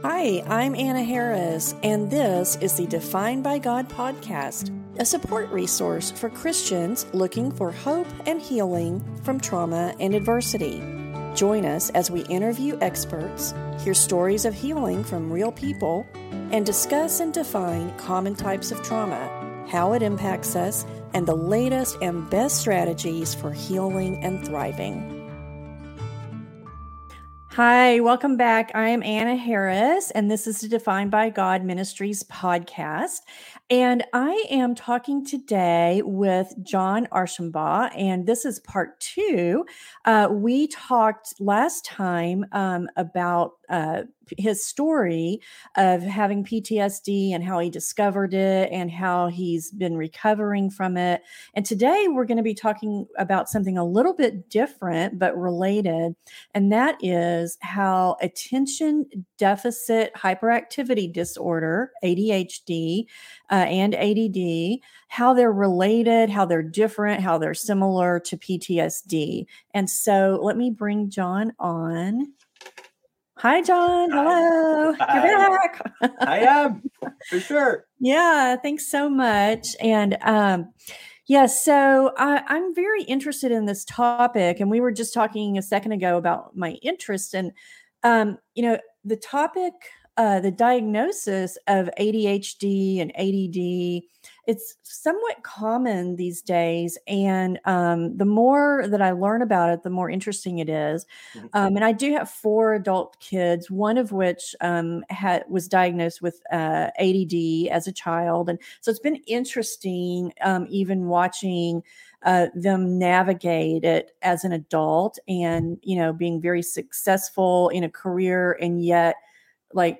Hi, I'm Anna Harris, and this is the Defined by God podcast, a support resource for Christians looking for hope and healing from trauma and adversity. Join us as we interview experts, hear stories of healing from real people, and discuss and define common types of trauma, how it impacts us, and the latest and best strategies for healing and thriving. Hi, welcome back. I am Anna Harris, and this is the Defined by God Ministries podcast. And I am talking today with John Archambault, and this is part two. We talked last time about his story of having PTSD and how he discovered it and how he's been recovering from it. And today we're going to be talking about something a little bit different but related, and that is how attention deficit hyperactivity disorder, ADHD, and ADD, how they're related, how they're different, how they're similar to PTSD. And so let me bring John on. Hi, John. Hello. Hi. You're back. I am, for sure. Yeah, thanks so much. And so I'm very interested in this topic. And we were just talking a second ago about my interest. And, the topic, the diagnosis of ADHD and ADD, it's somewhat common these days. And the more that I learn about it, the more interesting it is. And I do have 4 adult kids, one of which was diagnosed with ADD as a child. And so it's been interesting even watching them navigate it as an adult and, being very successful in a career and yet like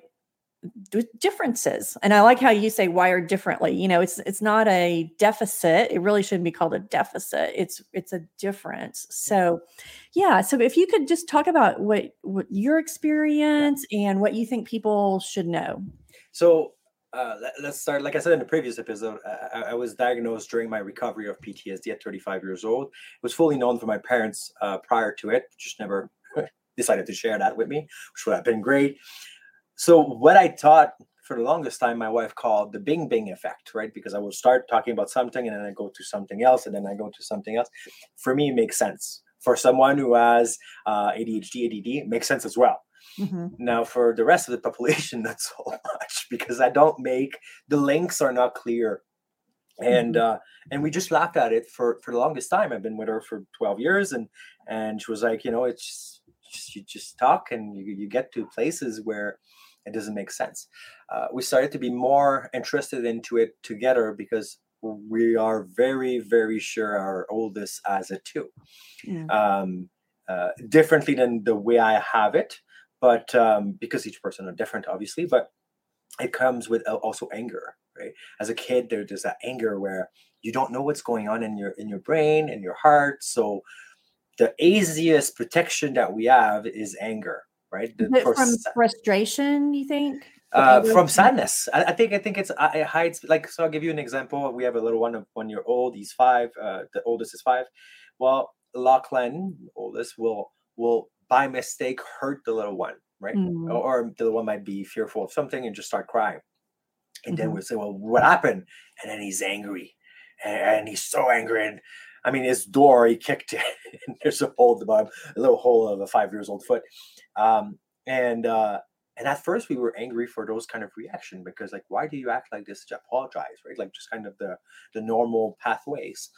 differences. And I like how you say wired differently. It's not a deficit. It really shouldn't be called a deficit. It's a difference. So yeah. So if you could just talk about what your experience and what you think people should know. So let's start. Like I said in the previous episode, I was diagnosed during my recovery of PTSD at 35 years old. It was fully known from my parents prior to it, just never decided to share that with me, which would have been great. So what I thought for the longest time, my wife called the Bing Bing effect, right? Because I would start talking about something and then I go to something else and then I go to something else. For me, it makes sense. For someone who has ADHD, ADD, it makes sense as well. Mm-hmm. Now, for the rest of the population, not so much because the links are not clear. And and we just laughed at it for the longest time. I've been with her for 12 years and she was like, it's you just talk and you get to places where it doesn't make sense. We started to be more interested into it together because we are very, very sure our oldest has it too. Yeah. Differently than the way I have it, but because each person are different, obviously, but it comes with also anger, right? As a kid, there's that anger where you don't know what's going on in your brain and your heart. So the easiest protection that we have is anger, right? From frustration, you think? From sadness. I think it hides. Like, so I'll give you an example. We have a little one of 1 year old. He's 5. The oldest is 5. Well, Lachlan, oldest, will by mistake hurt the little one, right? Mm. Or the little one might be fearful of something and just start crying. And then we'll say, well, what happened? And then he's angry. And he's so angry. And I mean, his door, he kicked it. And there's a little hole of a 5-year-old foot. And at first we were angry for those kind of reaction because like, why do you act like this? To apologize, right? Like just kind of the normal pathways.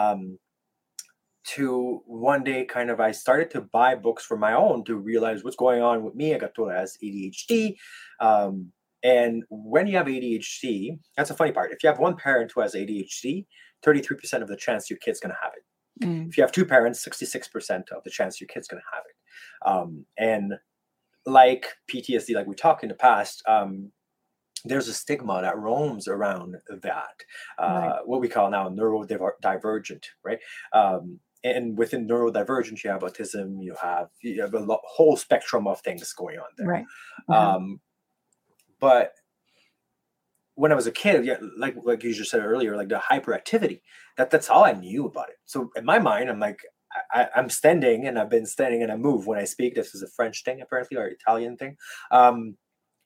To one day kind of, I started to buy books for my own to realize what's going on with me. I got told I has ADHD. And when you have ADHD, that's a funny part. If you have one parent who has ADHD, 33% of the chance your kid's going to have it. Mm. If you have 2 parents, 66% of the chance your kid's going to have it. And like PTSD, like we talked in the past, there's a stigma that roams around that, right. What we call now neurodivergent, right? And within neurodivergent, you have autism, you have a whole spectrum of things going on there. Right. Mm-hmm. But when I was a kid, yeah, like you just said earlier, like the hyperactivity, that's all I knew about it. So in my mind, I'm like, I'm standing and I've been standing and I move when I speak. This is a French thing apparently, or Italian thing.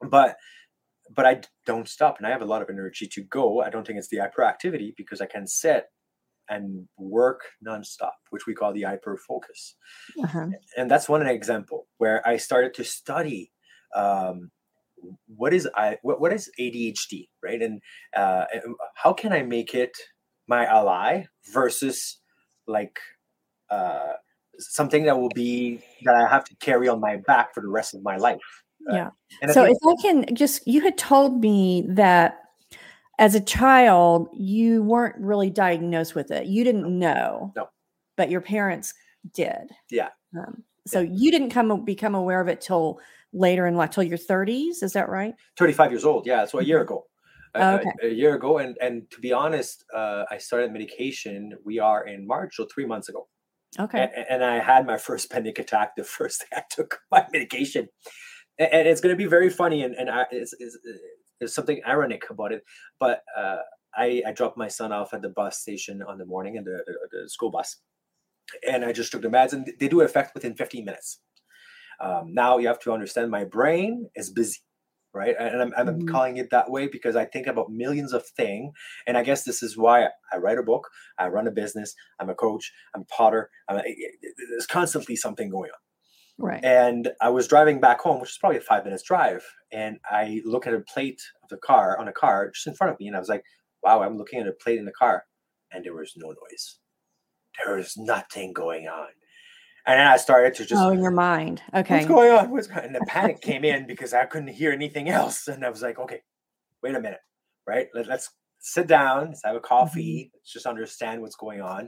but I don't stop, and I have a lot of energy to go. I don't think it's the hyperactivity, because I can sit and work nonstop, which we call the hyper focus. Uh-huh. And that's one example where I started to study what is ADHD, right? And how can I make it my ally versus like something that I have to carry on my back for the rest of my life. Yeah. And So if I can just, you had told me that as a child, you weren't really diagnosed with it. You didn't know. No. But your parents did. Yeah. So you didn't become aware of it till later in life, till your 30s. Is that right? 35 years old. Yeah. So a year ago. Okay. A year ago. And to be honest, I started medication. We are in March, so 3 months ago. Okay. And I had my first panic attack the first day I took my medication. And it's going to be very funny, and there's something ironic about it. But I dropped my son off at the bus station on the morning, in the school bus, and I just took the meds, and they do effect within 15 minutes. Now you have to understand, my brain is busy, right? And I'm calling it that way because I think about millions of things, and I guess this is why I write a book, I run a business, I'm a coach, I'm a potter. There's constantly something going on. Right. And I was driving back home, which is probably a 5 minutes drive. And I look at a plate of the car on a car just in front of me. And I was like, wow, I'm looking at a plate in the car. And there was no noise. There was nothing going on. And then I started to just... Oh, in your mind. Okay. What's going on? And the panic came in because I couldn't hear anything else. And I was like, okay, wait a minute, right? Let's sit down. Let's have a coffee. Let's just understand what's going on.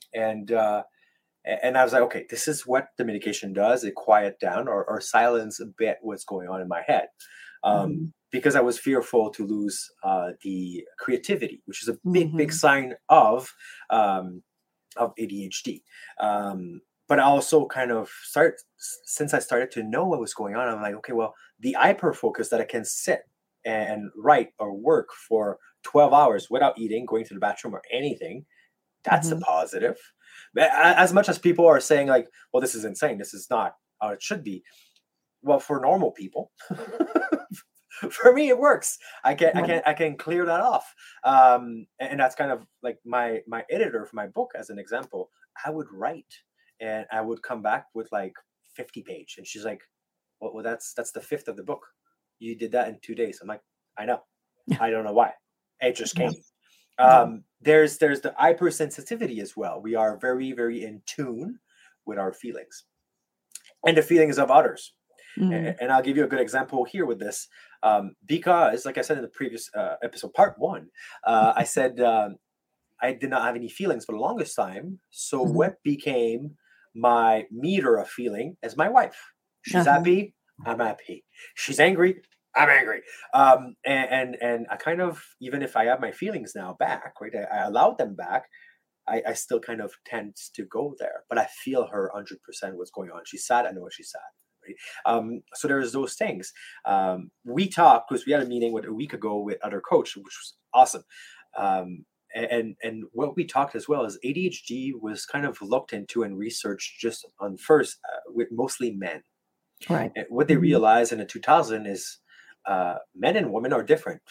And I was like, okay, this is what the medication does. It quiet down or silence a bit what's going on in my head. Because I was fearful to lose the creativity, which is a big sign of ADHD. But I also kind of since I started to know what was going on, I'm like, okay, well, the hyper focus that I can sit and write or work for 12 hours without eating, going to the bathroom or anything, that's a positive. As much as people are saying like, well, this is insane, this is not how it should be. Well, for normal people, for me, it works. I can clear that off. And that's kind of like my editor for my book, as an example. I would write and I would come back with like 50 pages. And she's like, well, that's the fifth of the book. You did that in 2 days. I'm like, I know. I don't know why. It just came. There's the hypersensitivity as well. We are very, very in tune with our feelings and the feelings of others. And I'll give you a good example here with this, because, like I said in the previous episode, part 1, I said I did not have any feelings for the longest time. So what became my meter of feeling is my wife. She's happy, I'm happy. She's angry, I'm angry. And I kind of, even if I have my feelings now back, right, I allowed them back, I still kind of tend to go there. But I feel her 100% what's going on. She's sad, I know she's sad. Right? So there's those things. We talked, because we had a meeting a week ago with other coach, which was awesome. And what we talked as well is ADHD was kind of looked into and researched just on first with mostly men. Right. And what they realized in the 2000 is men and women are different.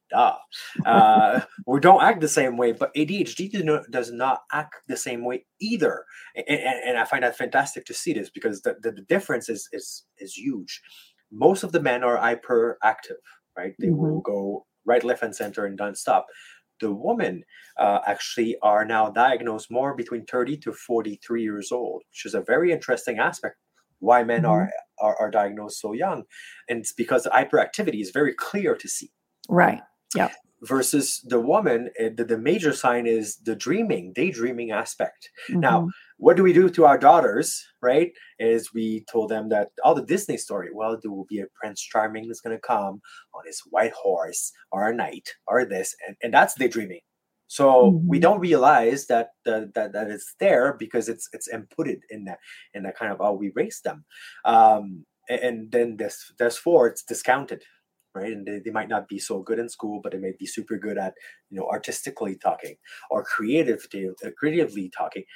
We don't act the same way, but ADHD does not act the same way either. And I find that fantastic to see this, because the difference is huge. Most of the men are hyperactive, right? They will go right, left, and center and don't stop. The women actually are now diagnosed more between 30 to 43 years old, which is a very interesting aspect. Why men are diagnosed so young. And it's because the hyperactivity is very clear to see. Right. Yeah. Versus the woman, the major sign is the daydreaming aspect. Now, what do we do to our daughters, right? Is we told them that all the Disney story, well, there will be a Prince Charming that's going to come on his white horse, or a knight, or this, and that's daydreaming. So we don't realize that it's there because it's inputted in that kind of how we raise them. And then therefore it's discounted, right? And they might not be so good in school, but they may be super good at, artistically talking or creatively talking.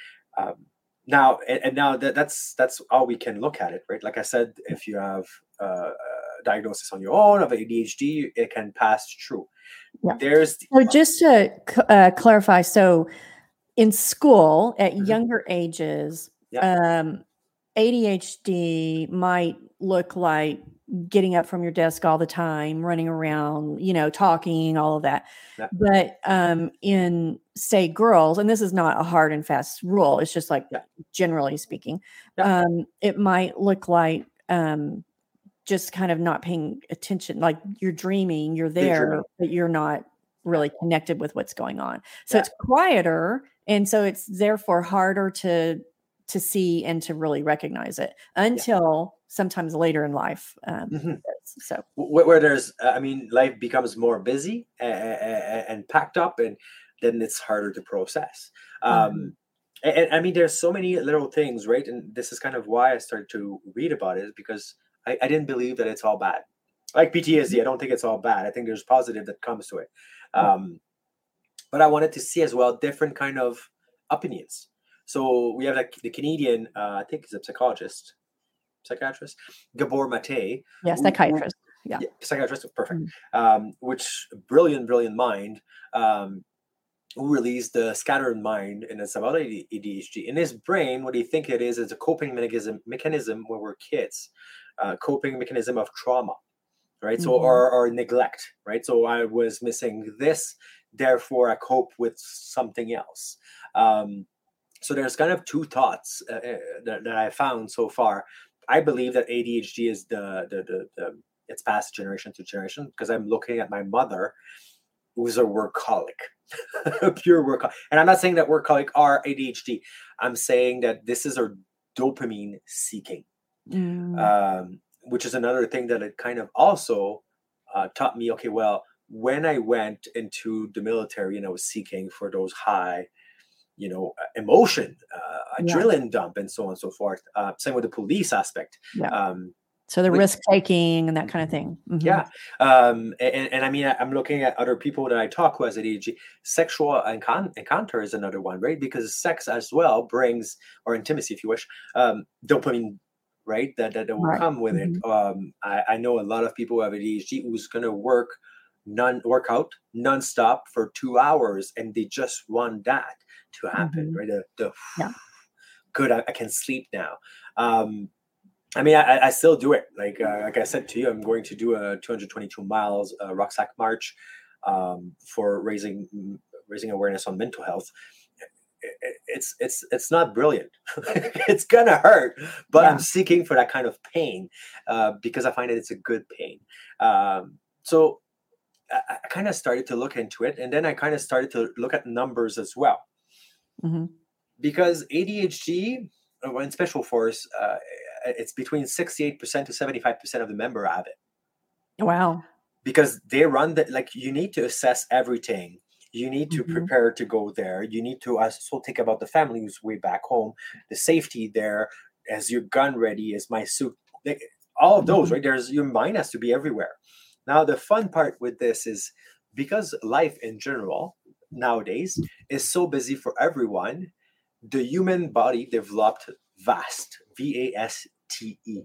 Now that's how we can look at it, right? Like I said, if you have diagnosis on your own of ADHD, it can pass through. Yeah. There's So just to clarify, so in school at younger ages, ADHD might look like getting up from your desk all the time, running around, talking, all of that. Yeah. But in, say, girls, and this is not a hard and fast rule, it's just like generally speaking, it might look like just kind of not paying attention, like you're dreaming, you're there, but you're not really connected with what's going on. So it's quieter, and so it's therefore harder to see and to really recognize it until sometimes later in life. So where there's, life becomes more busy and packed up, and then it's harder to process. And I mean, there's so many little things, right? And this is kind of why I started to read about it, because I didn't believe that it's all bad. Like PTSD, I don't think it's all bad. I think there's positive that comes to it. But I wanted to see as well different kind of opinions. So we have like the Canadian, I think he's a psychiatrist, Gabor Mate. Yeah, psychiatrist. Yeah, psychiatrist, perfect. Which brilliant mind, who released the Scattered Mind, and it's about ADHD. In his brain, what do you think it is a coping mechanism when we're kids, coping mechanism of trauma, right? So or neglect, right? So I was missing this, therefore I cope with something else. So there's kind of two thoughts that I found so far. I believe that ADHD is it's passed generation to generation, because I'm looking at my mother, who's a workaholic, a pure workaholic. And I'm not saying that workaholic are ADHD. I'm saying that this is our dopamine seeking, which is another thing that it kind of also taught me. Okay, well, when I went into the military and I was seeking for those high, emotion, adrenaline dump, and so on and so forth. Same with the police aspect. So the risk taking and that kind of thing. And I mean, I'm looking at other people that I talk who has ADHD. Sexual encounter is another one, right? Because sex as well brings, or intimacy, if you wish, dopamine, right? That will come with it. I know a lot of people who have ADHD who's going to work out nonstop for 2 hours, and they just want that to happen, right? Good, I can sleep now. I mean, I still do it. Like I said to you, I'm going to do a 222 miles rucksack march for raising awareness on mental health. It's not brilliant. It's gonna hurt, but I'm seeking for that kind of pain because I find that it's a good pain. So I kind of started to look into it, and then I kind of started to look at numbers as well. Because ADHD, in Special Force, it's between 68% to 75% of the member have it. Wow. Because they run that, like, you need to assess everything. You need to prepare to go there. You need to also think about the family who's way back home, the safety there, as your gun ready, is my suit, all of those, right? Your mind has to be everywhere. Now, the fun part with this is, because life in general nowadays is so busy for everyone, the human body developed VAST, VASTE,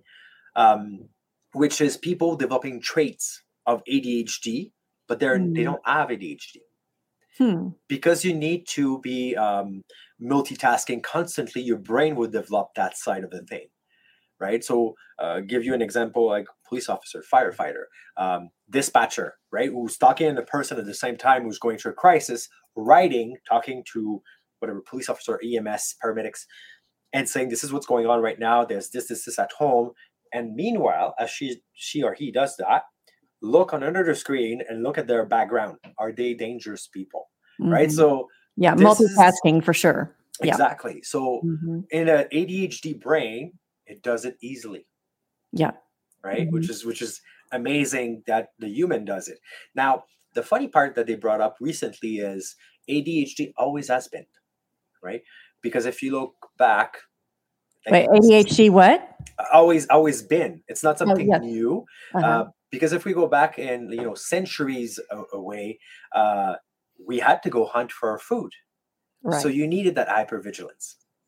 which is people developing traits of ADHD, but they don't have ADHD. Because you need to be multitasking constantly, your brain would develop that side of the thing, right? So give you an example, like police officer, firefighter, dispatcher, right? Who's talking to the person at the same time, who's going through a crisis, talking to whatever, police officer, EMS, paramedics, and saying, this is what's going on right now. There's this at home. And meanwhile, as she or he does that, look on another screen and look at their background. Are they dangerous people? Right? So multitasking for sure. Exactly. So in an ADHD brain, it does it easily. Right? Which is amazing that the human does it. Now, the funny part that they brought up recently is ADHD always has been, right? Because if you look back, wait, ADHD what? Always been. It's not something new. Because if we go back in centuries away, we had to go hunt for our food. Right. So you needed that hypervigilance.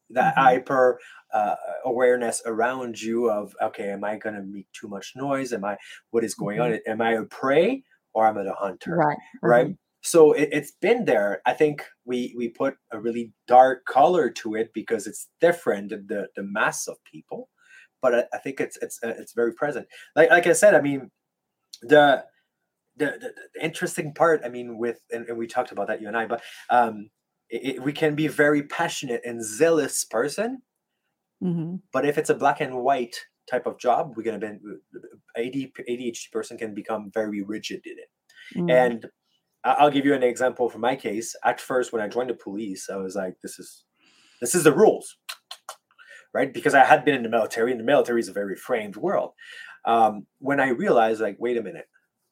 that hyper awareness around you of, okay, am I going to make too much noise? What is going on? Am I a prey or am I a hunter? Right. Right. So it's been there. I think we put a really dark color to it because it's different than the mass of people, but I think it's very present. Like I said, I mean, the interesting part, I mean, and we talked about that, you and I, but we can be a very passionate and zealous person, but if it's a black and white type of job, we're going to be ADHD person can become very rigid in it. And I'll give you an example from my case. At first, when I joined the police, I was like, this is the rules, right? Because I had been in the military, and the military is a very framed world. When I realized, like, wait a minute,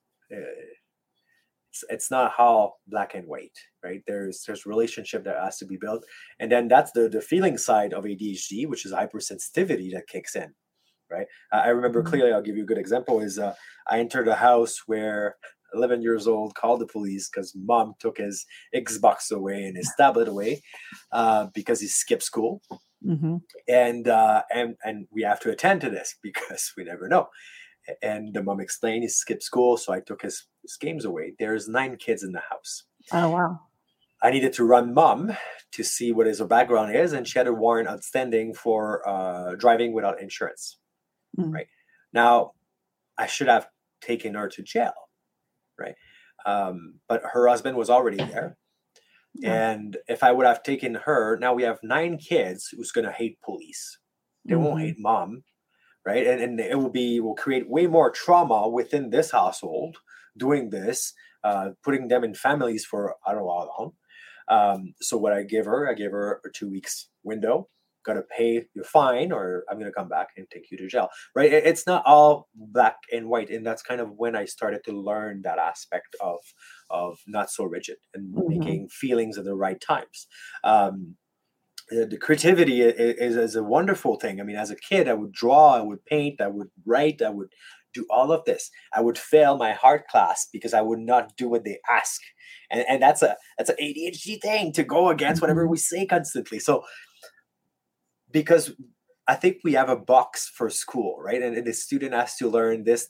it's not how black and white, right? There's relationship that has to be built, and then that's the feeling side of ADHD, which is hypersensitivity that kicks in, right? I remember clearly. I'll give you a good example. Is I entered a house where 11 years old called the police because mom took his Xbox away and his tablet away because he skipped school, and we have to attend to this because we never know. And the mom explained he skipped school, so I took his games away. There's 9 kids in the house. Oh, wow. I needed to run mom to see what his background is, and she had a warrant outstanding for driving without insurance. Right. Now, I should have taken her to jail, right? But her husband was already there. And if I would have taken her, now we have 9 kids who's going to hate police. They won't hate mom. Right. And it will create way more trauma within this household doing this, putting them in families for I don't know how long. So what I gave her a 2 weeks window, got to pay your fine or I'm going to come back and take you to jail. Right. It's not all black and white. And that's kind of when I started to learn that aspect of not so rigid and making feelings at the right times. The creativity is a wonderful thing. I mean, as a kid, I would draw, I would paint, I would write, I would do all of this. I would fail my art class because I would not do what they ask. And that's an ADHD thing to go against whatever we say constantly. So because I think we have a box for school, right? And the student has to learn this.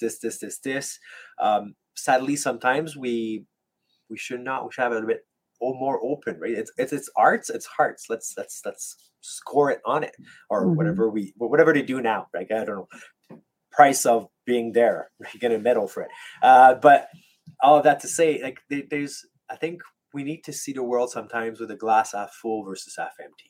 Sadly, sometimes we should have a little bit more open, right? It's arts, it's hearts. Let's score it on it, or whatever they do now, right? I don't know, price of being there, you get a medal for it. But all of that to say, like, I think we need to see the world sometimes with a glass half full versus half empty.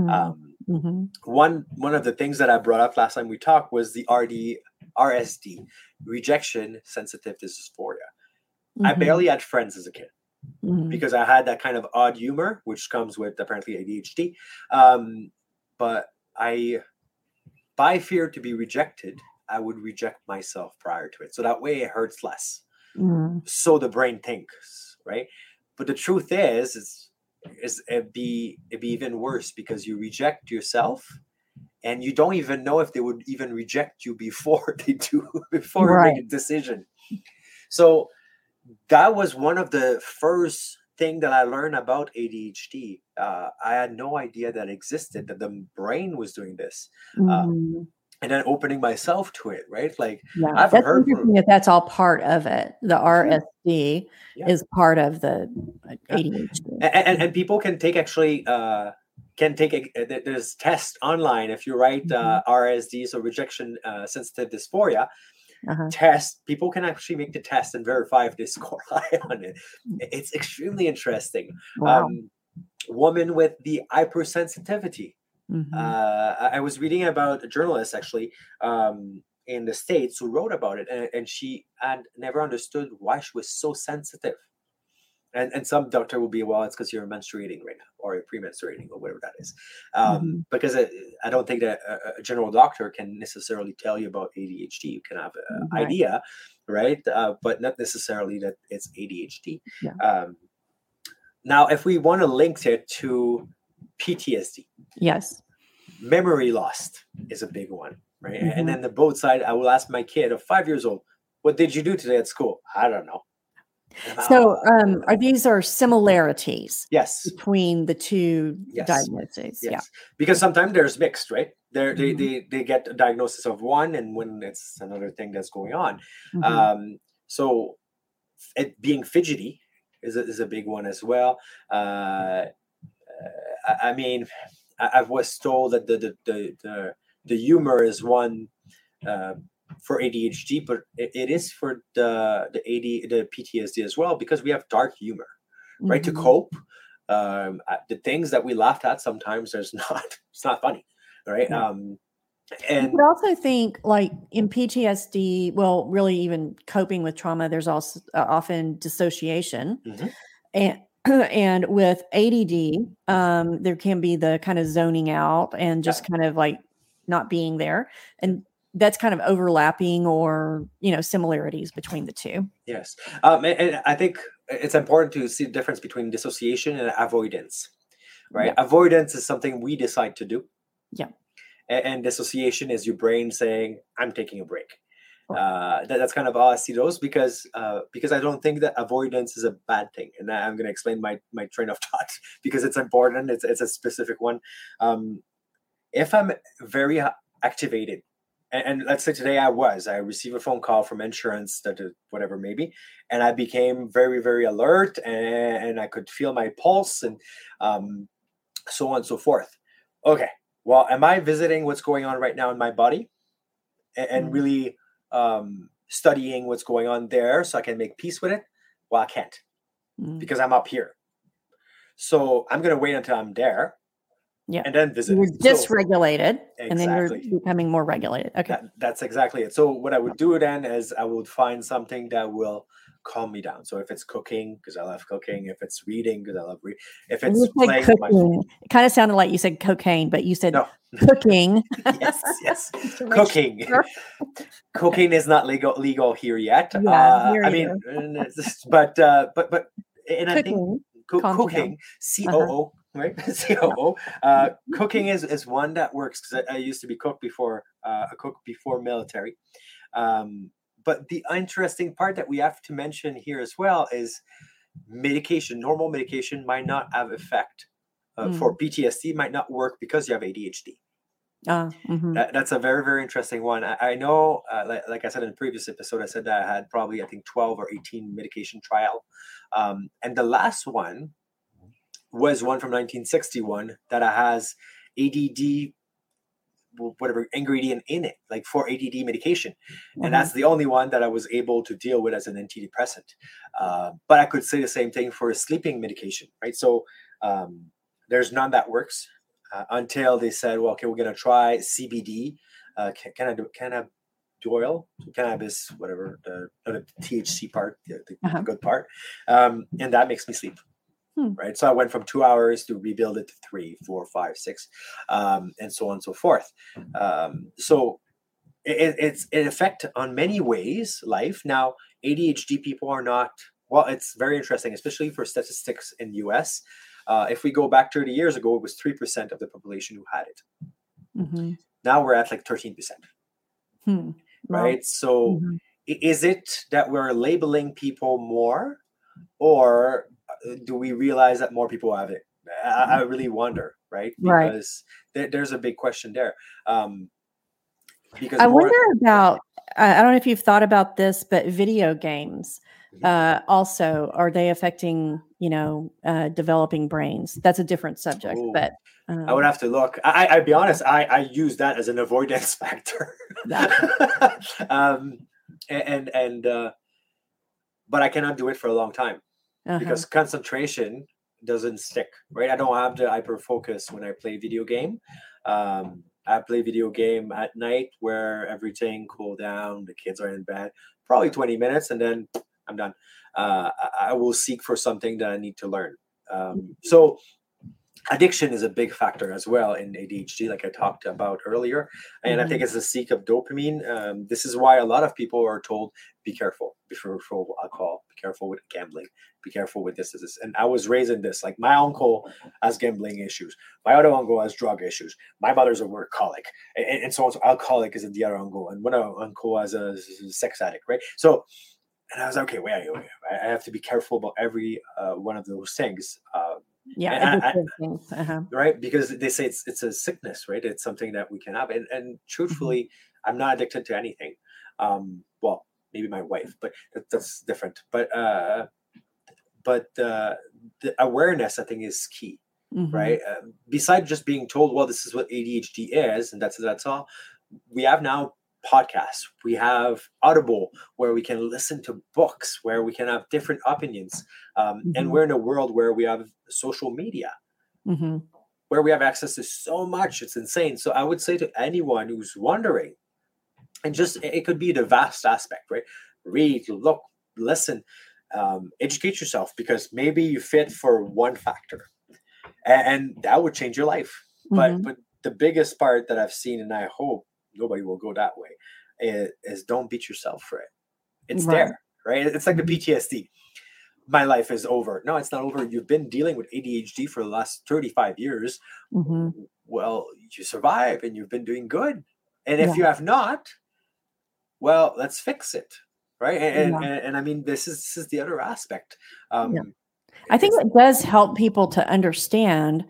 One of the things that I brought up last time we talked was the RSD, rejection sensitive dysphoria. I barely had friends as a kid. Because I had that kind of odd humor, which comes with apparently ADHD. But by fear to be rejected, I would reject myself prior to it. So that way it hurts less. So the brain thinks, right? But the truth is it'd be even worse because you reject yourself and you don't even know if they would even reject you before they do, before you make a decision. So that was one of the first thing that I learned about ADHD. I had no idea that existed, that the brain was doing this. And then opening myself to it, right? Like, I've heard that's all part of it. The RSD is part of the ADHD. And people can take there's tests online. If you write RSD, so rejection sensitive dysphoria, test, people can actually make the test and verify if they score high on it. It's extremely interesting. Woman with the hypersensitivity. I was reading about a journalist actually in the States who wrote about it, and she had never understood why she was so sensitive. And some doctor will be, well, it's because you're menstruating right now, or you're pre-menstruating, or whatever that is. Because I don't think that a general doctor can necessarily tell you about ADHD. You can have an idea, right? But not necessarily that it's ADHD. Now, if we want to link it to PTSD, memory loss is a big one, right? And then the both side, I will ask my kid of 5 years old, what did you do today at school? I don't know. So are these similarities Yes. between the two diagnoses? Yes. Yeah. Because sometimes there's mixed, right? Mhm. They get a diagnosis of one, and when it's another thing that's going on. Mhm. So it being fidgety is a big one as well. I mean, I was told that the humor is one uh, for ADHD, but it is for the PTSD as well, because we have dark humor, right? To Mhm. cope, the things that we laughed at sometimes there's not it's not funny, right? Right. You could And also think, like in PTSD, well, really even coping with trauma, there's also often dissociation. Mhm. And and with ADD, there can be the kind of zoning out and Yeah. just kind of like not being there. And that's kind of overlapping or, similarities between the two. Yes. And I think it's important to see the difference between dissociation and avoidance, right? Yeah. Avoidance is something we decide to do, Yeah. and dissociation is your brain saying, "I'm taking a break." Right. That's kind of how I see those, because I don't think that avoidance is a bad thing, and I'm going to explain my train of thought because it's important. It's a specific one. Um, if I'm very activated, and let's say today I received a phone call from insurance that whatever maybe, and I became very very alert, and I could feel my pulse, and so on and so forth. Okay, well, am I visiting what's going on right now in my body, and Mm. really studying what's going on there so I can make peace with it? Well, I can't, Mm. because I'm up here. So I'm gonna wait until I'm there Yeah. and then You visit were it. So dysregulated and then you're exactly. becoming more regulated. Okay. That's exactly it. So what I would do then is I would find something that will calm me down. So if it's cooking, because I love cooking, if it's reading, because I love reading, if And it's you said playing with my cooking. It kind of sounded like you said cocaine, but you said no, cooking. yes, To make cooking. sure. Okay. Cocaine is not legal here yet. Yeah, here I mean, either. but and I think Cooking calms you down. cooking, Uh-huh. COO, right? COO. Cooking is one that works, because I used to be cook before a cook before military. Um, but the interesting part that we have to mention here as well is medication. Normal medication might not have effect for Mm. PTSD. Might not work because you have ADHD. Mhm. That's a very very interesting one. I know, like I said in the previous episode, I said that I had probably I think 12 or 18 medication trial, and the last one was one from 1961 that has ADD whatever ingredient in it, like for ADD medication, and Uh-huh. that's the only one that I was able to deal with as an antidepressant. But I could say the same thing for a sleeping medication, right? So um, there's none that works until they said, well, okay, we're gonna try CBD, cannabidiol, cannabis, whatever the THC part, the Uh-huh. good part, and that makes me sleep. Hmm. Right, so I went from 2 hours to rebuild it to 3, 4, 5, 6, and so on and so forth. So it's an effect on many ways life. Now, ADHD people are not, well, it's very interesting, especially for statistics in US. If we go back 30 years ago, it was 3% of the population who had it. Mhm. Now we're at like 13%, Hmm. Wow. right? So Mhm. is it that we're labeling people more, or do we realize that more people have it? I really wonder, right? Right. Because there's a big question there. Um, because I more, wonder yeah. about I don't know if you've thought about this, but video games, Mhm. also, are they affecting, developing brains? That's a different subject, Oh, but, I would um, have to look. I'd be honest. I use that as an avoidance factor. gotcha. um, and but I cannot do it for a long time, Uh-huh. because concentration doesn't stick, right? I don't have the hyper focus when I play video game. I play video game at night where everything cool down, the kids are in bed, probably 20 minutes, and then I'm done. I will seek for something that I need to learn. So addiction is a big factor as well in ADHD, like I talked about earlier. And I think Mhm. it's a seek of dopamine. This is why a lot of people are told, be careful before alcohol, be careful with gambling, be careful with this. And I was raised in this. Like my uncle has gambling issues, my other uncle has drug issues, my mother's a workaholic, and so on. So alcoholic is the other uncle, and one uncle has a sex addict, right? So And I was like, okay, wait, I have to be careful about every one of those things. Yeah. Right, because they say it's a sickness, right? It's something that we can have, and truthfully, I'm not addicted to anything. Well, maybe my wife, but that's different. But the awareness, I think, is key, right? Besides just being told, well, this is what ADHD is, and that's all. We have now podcasts. We have Audible, where we can listen to books, where we can have different opinions, and we're in a world where we have social media, where we have access to so much. It's insane. So I would say to anyone who's wondering, and just it could be the vast aspect, right? Read, look, listen, educate yourself, because maybe you fit for one factor, and that would change your life. But the biggest part that I've seen, and I hope nobody will go that way, is don't beat yourself for it. It's there, right? It's like the PTSD. My life is over. No, it's not over. You've been dealing with ADHD for the last 35 years. Well, you survive and you've been doing good. And if you have not, well, let's fix it. Right. And I mean, this is the other aspect. I think it does help people to understand,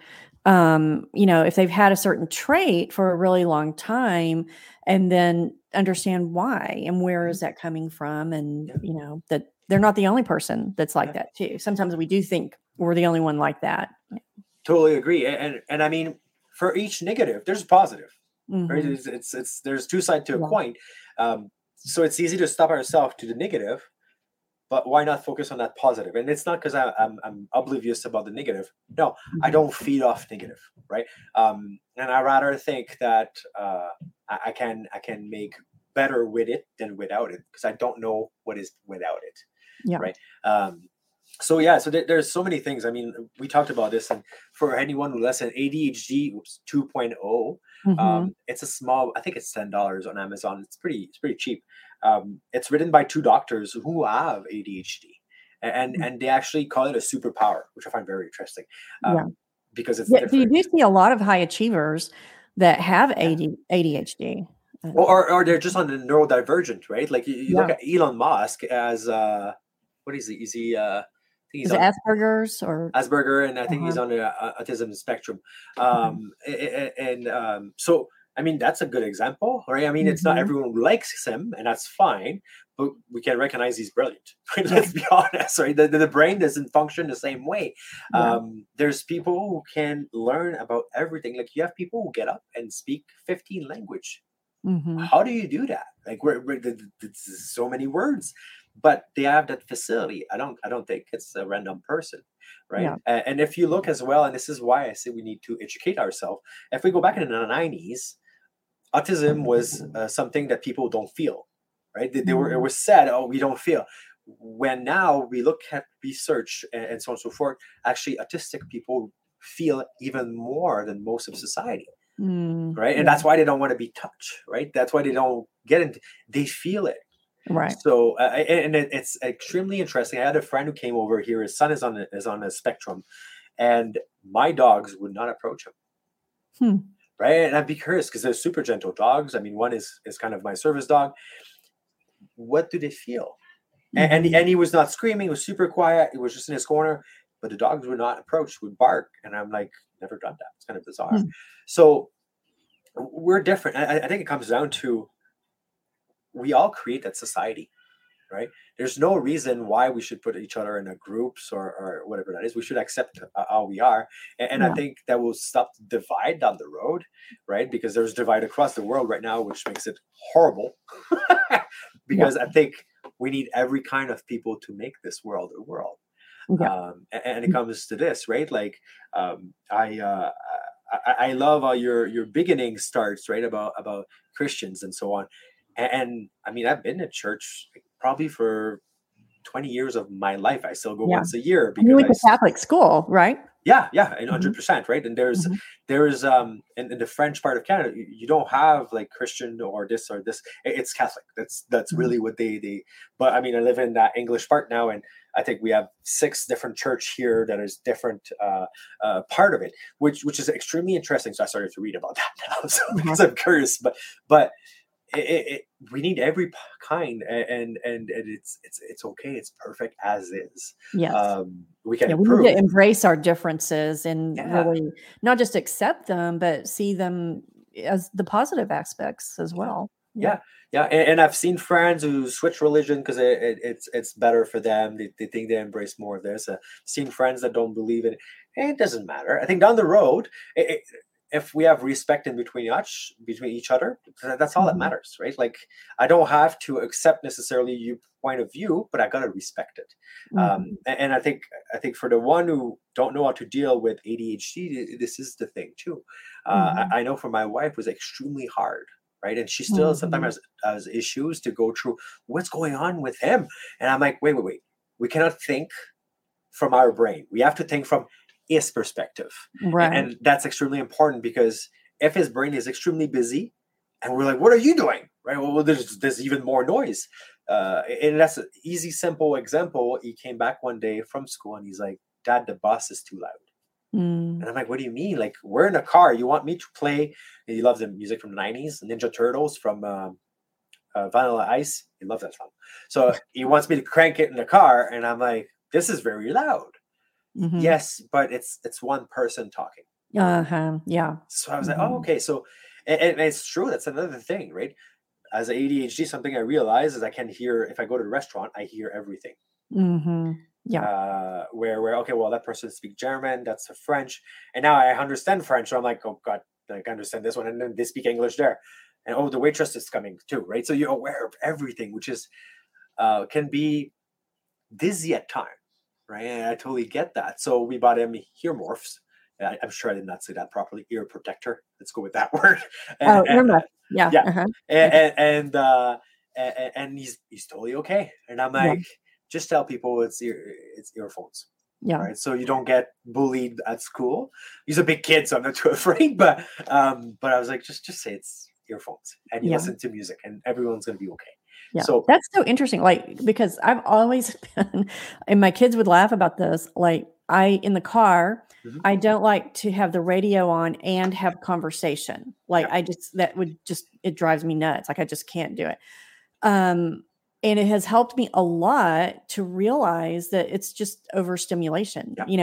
if they've had a certain trait for a really long time, and then understand why and where is that coming from. And, that they're not the only person that's like that too. Sometimes we do think we're the only one like that. Totally agree. And I mean, for each negative, there's a positive. Right? There's two sides to a coin. So it's easy to stop ourselves to the negative, but why not focus on that positive? And it's not because I'm oblivious about the negative. No, I don't feed off negative, right? And I rather think that I can make better with it than without it, because I don't know what is without it. Right. So there's so many things. I mean, we talked about this, and for anyone who listens, ADHD 2.0, it's a small, I think it's $10 on Amazon. It's pretty cheap. It's written by two doctors who have ADHD, and they actually call it a superpower, which I find very interesting. Because it's different. You do see a lot of high achievers that have ADHD. Or they're just on the neurodivergent, right? Like you look at Elon Musk as what is he? Is he? I think he's on Asperger's Asperger, and I think he's on the autism spectrum. So I mean, that's a good example, right? I mean, it's not everyone who likes him, and that's fine, but we can recognize he's brilliant. Right? Let's be honest, right? The brain doesn't function the same way. There's people who can learn about everything. Like you have people who get up and speak 15 languages. How do you do that? Like there's so many words, but they have that facility. I don't think it's a random person, right? And if you look as well, and this is why I say we need to educate ourselves. If we go back in the 90s, autism was something that people don't feel, right? It was said, oh, we don't feel. When now we look at research and so on and so forth, actually autistic people feel even more than most of society. Right. And that's why they don't want to be touched. Right. That's why they don't get into, they feel it. Right. So, it's extremely interesting. I had a friend who came over here. His son is on a spectrum, and my dogs would not approach him. Right. And I'd be curious because they're super gentle dogs. I mean, one is kind of my service dog. What do they feel? And he was not screaming. He was super quiet. He was just in his corner, but the dogs would not approach, would bark. And I'm like, never done that. It's kind of bizarre. So we're different. I think it comes down to, we all create that society, right? There's no reason why we should put each other in a groups or whatever that is. We should accept how we are. And I think that will stop the divide down the road, right? Because there's divide across the world right now, which makes it horrible. Because I think we need every kind of people to make this world a world. And it comes to this, right? Like I love how your beginning starts, right? About Christians and so on. And I mean, I've been to church probably for 20 years of my life. I still go once a year. Because you went to Catholic school, right? Yeah, and 100%, right? And there's in the French part of Canada, you don't have like Christian or this or this. It's Catholic. That's really what they. But I mean, I live in that English part now, and I think we have 6 different church here that is different part of it, which is extremely interesting. So I started to read about that now, so because I'm curious. But we need every kind, and it's okay. It's perfect as is. Yes. We can Yeah, we need improve. to embrace our differences and Yeah, really not just accept them, but see them as the positive aspects as yeah, well. Yeah. yeah, yeah. And I've seen friends who switch religion because it's better for them. They think they embrace more of this. Seen friends that don't believe in it. It doesn't matter. I think down the road, if we have respect in between each other, that's all that Mhm. matters, right? Like I don't have to accept necessarily your point of view, but I gotta respect it. Mhm. And I think for the one who don't know how to deal with ADHD, this is the thing too. Mhm. I know for my wife it was extremely hard, right? And she still sometimes Mhm. has issues to go through what's going on with him. And I'm like, wait. We cannot think from our brain. We have to think from his perspective. Right. And that's extremely important because if his brain is extremely busy and we're like, what are you doing? Right. Well, there's even more noise. And that's an easy, simple example. He came back one day from school and he's like, Dad, the bus is too loud. Mm. And I'm like, what do you mean? Like, we're in a car. You want me to play? And he loves the music from the 90s, Ninja Turtles from Vanilla Ice. He loves that song. So he wants me to crank it in the car. And I'm like, this is very loud. Mhm. Yes, but it's one person talking. Uh-huh. Yeah. So I was like, oh, Mhm. okay. So and it's true. That's another thing, right? As a ADHD, something I realize is I can hear if I go to the restaurant, I hear everything. Mhm. Yeah. Where okay, well that person speaks German, that's a French, and now I understand French. So I'm like, oh God, like I understand this one, and then they speak English there, and oh the waitress is coming too, right? So you're aware of everything, which is can be dizzy at times, right? And I totally get that. So we bought him ear morphs. I'm sure I did not say that properly. Ear protector. Let's go with that word. Oh, And, earmuff. Yeah. yeah, Uh-huh. and Okay. and he's totally okay. And I'm Yeah. like, just tell people it's earphones. Yeah. Right, so you don't get bullied at school. He's a big kid, so I'm not too afraid. But I was like, just say it's earphones, and you Yeah. listen to music, and everyone's gonna be okay. Yeah, So that's so interesting, like, because I've always been and my kids would laugh about this, like, in the car, mhm, I don't like to have the radio on and have conversation, like, yeah, that would just it drives me nuts, like, I just can't do it, um, and it has helped me a lot to realize that it's just overstimulation, yeah,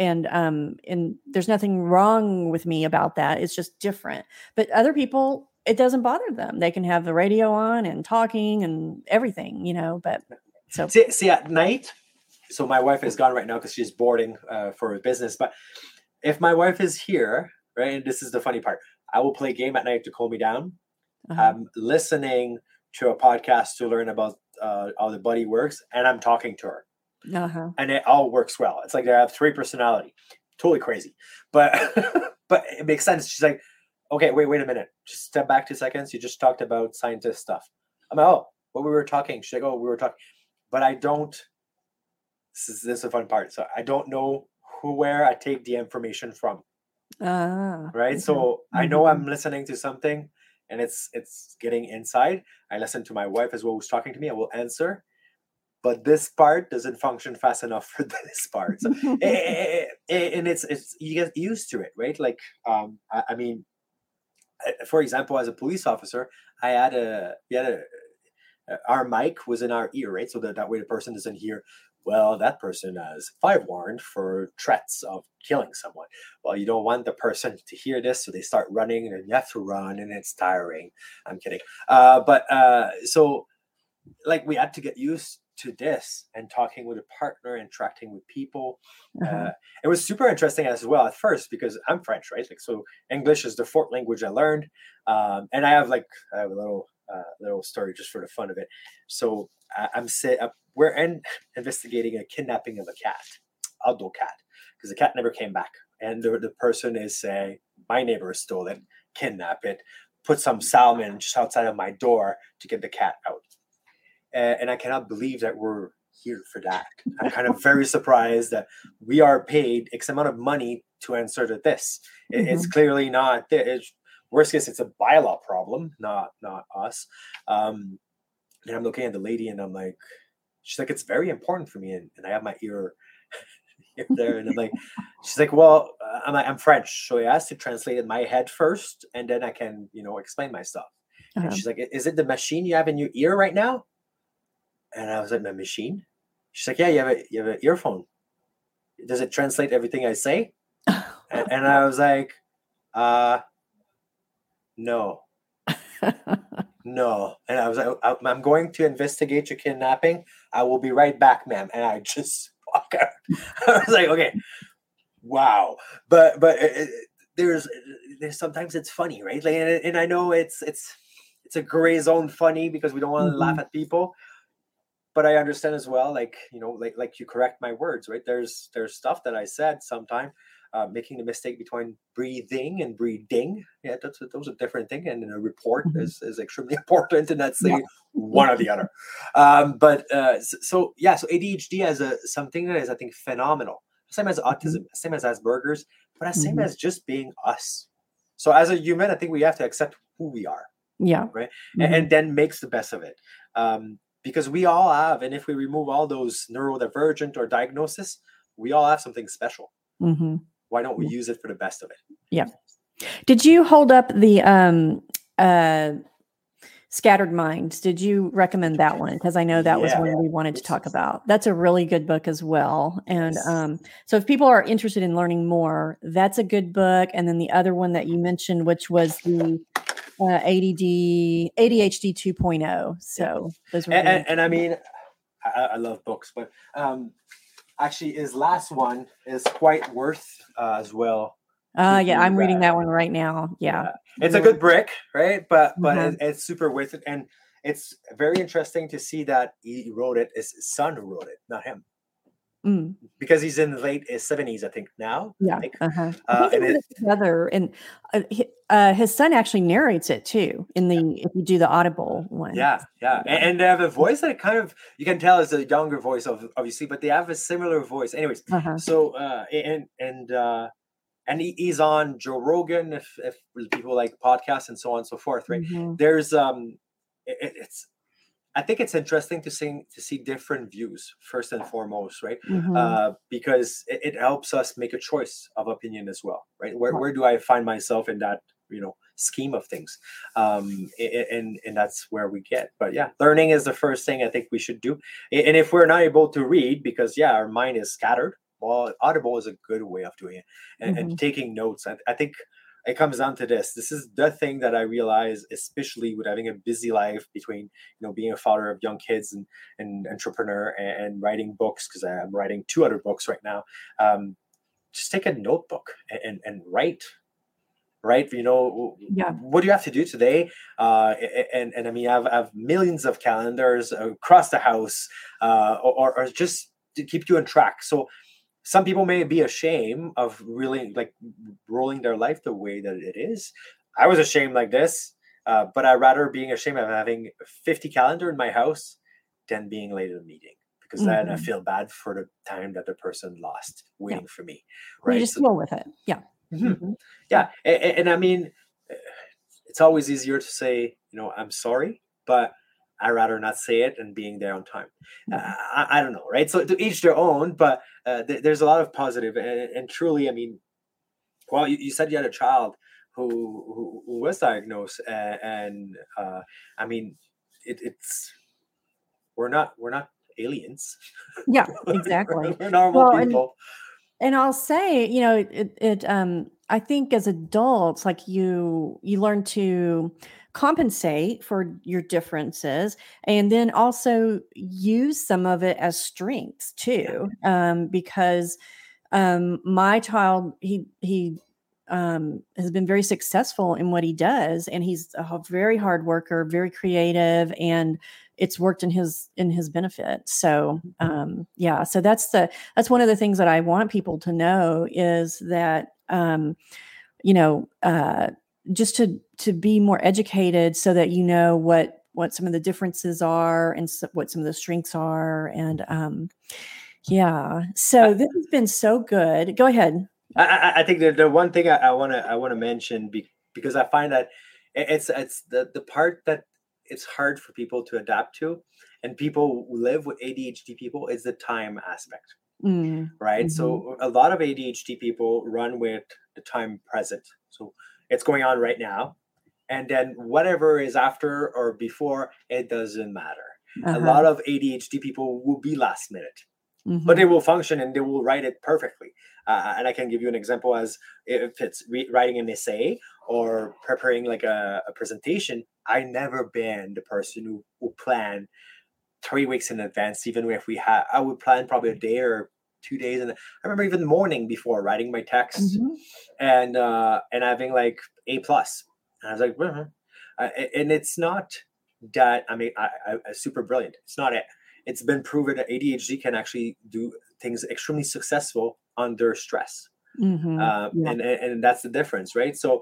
and there's nothing wrong with me about that, it's just different, but other people, it doesn't bother them, they can have the radio on and talking and everything, but so see at night. So my wife is gone right now because she's boarding for a business. But if my wife is here, right, and this is the funny part, I will play a game at night to calm me down. uh-huh, I'm listening to a podcast to learn about how the body works, and I'm talking to her, uh-huh, and it all works well. It's like they have three personality, totally crazy, but but it makes sense. She's like, okay, wait a minute, just step back 2 seconds. You just talked about scientist stuff. I'm like, oh, what we were talking. She's like, oh, we were talking, but I don't. This is the fun part. So I don't know where I take the information from, right? okay, So I know mhm, I'm listening to something and it's getting inside. I listen to my wife as well who's talking to me. I will answer, but this part doesn't function fast enough for this part. So and it's you get used to it, right? Like I mean, for example, as a police officer, I had a we had a our mic was in our ear, right? So that way the person doesn't hear, well, that person has 5 warrant for threats of killing someone. Well, you don't want the person to hear this, so they start running and you have to run and it's tiring. I'm kidding. But so like we had to get used to this and talking with a partner, interacting with people. uh-huh, Uh, it was super interesting as well at first because I'm French, right? Like so, English is the fourth language I learned, and I have a little story just for the fun of it. So we're investigating a kidnapping of a cat, outdoor cat, because the cat never came back, and the person is saying my neighbor stole it, kidnap it, put some salmon just outside of my door to get the cat out, and I cannot believe that we're here for that. I'm kind of very surprised that we are paid X amount of money to answer to this. It's mhm, clearly not. Worst case, it's a bylaw problem, not us. Um, and I'm looking at the lady, and I'm like, she's like, it's very important for me, and I have my ear here there, and I'm like, she's like, well, I'm French, so I asked to translate in my head first, and then I can explain my stuff. And she's like, is it the machine you have in your ear right now? And I was like, my machine? She's like, yeah, you have an earphone. Does it translate everything I say? And I was like, no. No. And I was like, I'm going to investigate your kidnapping. I will be right back, ma'am. And I just walk out. I was like, okay, wow. But there's sometimes it's funny, right? Like, and I know it's a gray zone funny because we don't want to laugh at people. But I understand as well, like, like you correct my words, right? There's stuff that I said sometime, making the mistake between breathing and breeding. Yeah, those are different things. And in a report is extremely important to not say one or the other. So ADHD as something that is, I think, phenomenal. Same as autism, same as Asperger's, but as same as just being us. So as a human, I think we have to accept who we are. Yeah. Right. And then makes the best of it. Because we all have, and if we remove all those neurodivergent or diagnosis, we all have something special. Why don't we use it for the best of it? Yeah. Did you hold up the Scattered Minds? Did you recommend that one? Because I know that was one we wanted to talk about. That's a really good book as well. And so if people are interested in learning more, that's a good book. And then the other one that you mentioned, which was the ADHD 2.0. So those were and I mean, I love books, but actually his last one is quite worth as well. I'm reading that one right now. Yeah. It's a good brick, right? But it's super worth it. And it's very interesting to see that he wrote it. It's his son who wrote it, not him. Because he's in the late 70s, I think now. Yeah. I think together, and his son actually narrates it too if you do the Audible one. Yeah. And they have a voice that kind of, you can tell is a younger voice, obviously, but they have a similar voice. Anyways, so and he's on Joe Rogan, if people like podcasts and so on and so forth, right? There's I think it's interesting to see different views first and foremost, right? Because it helps us make a choice of opinion as well, right? Where do I find myself in that scheme of things, and that's where we get. But yeah, learning is the first thing I think we should do. And if we're not able to read because our mind is scattered, well, Audible is a good way of doing it, and taking notes. I think it comes down to this. This is the thing that I realize, especially with having a busy life between, being a father of young kids and entrepreneur and writing books, because I'm writing 2 other books right now. Just take a notebook and write. Right. What do you have to do today? And I mean, I have millions of calendars across the house, or just to keep you on track. So some people may be ashamed of really like rolling their life the way that it is. I was ashamed like this, but I'd rather being ashamed of having 50 calendar in my house than being late at a meeting, because then I feel bad for the time that the person lost waiting for me. Right. You just deal with it. Yeah. Yeah. And I mean, it's always easier to say, I'm sorry, but I'd rather not say it and being there on time. I don't know, right? So to each their own, but there's a lot of positive, and truly, I mean, well, you said you had a child who was diagnosed, and I mean, it's we're not aliens. Yeah, exactly. We're normal people. And I'll say, I think as adults, like you learn to compensate for your differences, and then also use some of it as strengths too. Because my child, he has been very successful in what he does, and he's a very hard worker, very creative, and it's worked in his benefit. So so that's one of the things that I want people to know, is that just to be more educated, so that what some of the differences are, and what some of the strengths are. And so this has been so good. Go ahead. I think that the one thing I want to mention, because I find that it's the part that it's hard for people to adapt to, and people who live with ADHD people, is the time aspect, right? So a lot of ADHD people run with the time present. So it's going on right now. and then whatever is after or before, it doesn't matter. A Uh-huh. lot of ADHD people will be last minute, but Mhm. they will function and they will write it perfectly. And I can give you an example as if it's writing an essay or preparing like a presentation. I never been the person who plan 3 weeks in advance, even if I would plan probably a day or 2 days. And I remember even the morning before writing my text Mhm. and having like A+. And I was like, and it's not that, I mean, I super brilliant. It's not it. It's been proven that ADHD can actually do things extremely successful under stress. Mhm. Yeah. And that's the difference, right? So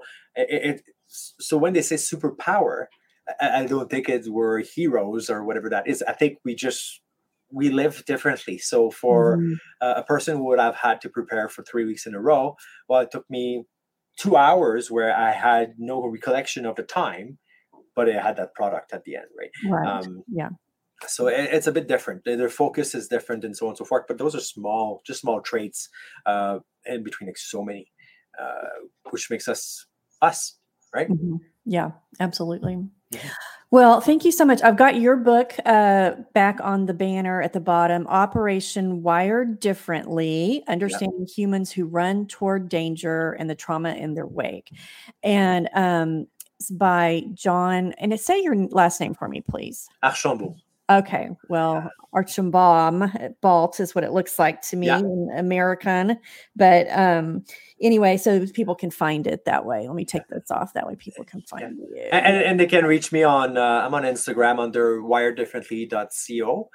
so when they say superpower, I don't think we're heroes or whatever that is. I think we live differently. So for Mhm. a person who would have had to prepare for 3 weeks in a row, well, it took me 2 hours where I had no recollection of the time, but I had that product at the end, right? Right. Yeah. So it's a bit different. Their focus is different and so on and so forth. But those are just small traits in between like so many, which makes us, right? Mhm. Yeah, absolutely. Mhm. Well, thank you so much. I've got your book back on the banner at the bottom, Operation Wired Differently, Yeah. Understanding Humans Who Run Toward Danger and the Trauma in Their Wake. And it's by John, and say your last name for me, please. Archambault. Okay, well, Archambault Balt is what it looks like to me Yeah. in American. But anyway, so people can find it that way. Let me take this off. That way people can find you. And they can reach me on, I'm on Instagram under wireddifferently.co.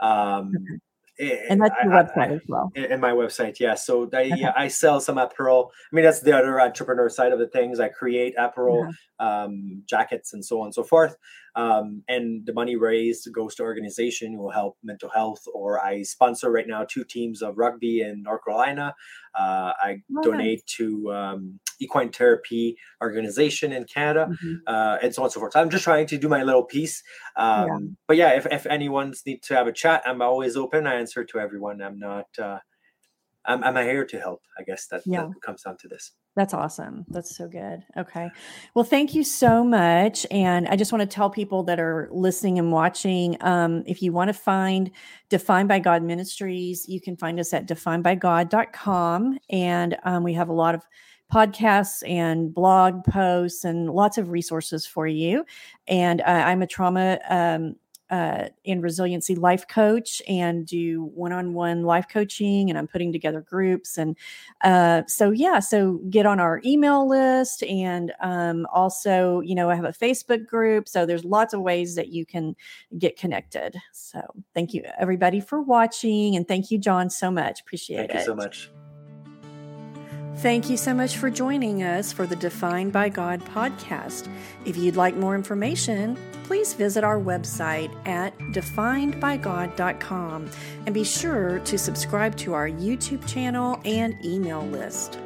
And that's your website as well. In my website, yeah. So Okay. I sell some apparel. I mean, that's the other entrepreneur side of the things. I create apparel, jackets, and so on and so forth. And the money raised goes to organization who will help mental health. Or I sponsor right now 2 teams of rugby in North Carolina. I donate to equine therapy organization in Canada, and so on and so forth. So I'm just trying to do my little piece. But yeah, if anyone's need to have a chat, I'm always open. I answer to everyone. I'm not. I'm here to help. I guess that comes down to this. That's awesome. That's so good. Okay. Well, thank you so much. And I just want to tell people that are listening and watching, if you want to find Defined by God Ministries, you can find us at definedbygod.com. And we have a lot of podcasts and blog posts and lots of resources for you. And I'm a trauma and resiliency life coach and do one-on-one life coaching, and I'm putting together groups. And so get on our email list. And also, I have a Facebook group. So there's lots of ways that you can get connected. So thank you everybody for watching. And thank you, John, so much. Appreciate it. Thank you so much. Thank you so much for joining us for the Defined by God podcast. If you'd like more information, please visit our website at definedbygod.com and be sure to subscribe to our YouTube channel and email list.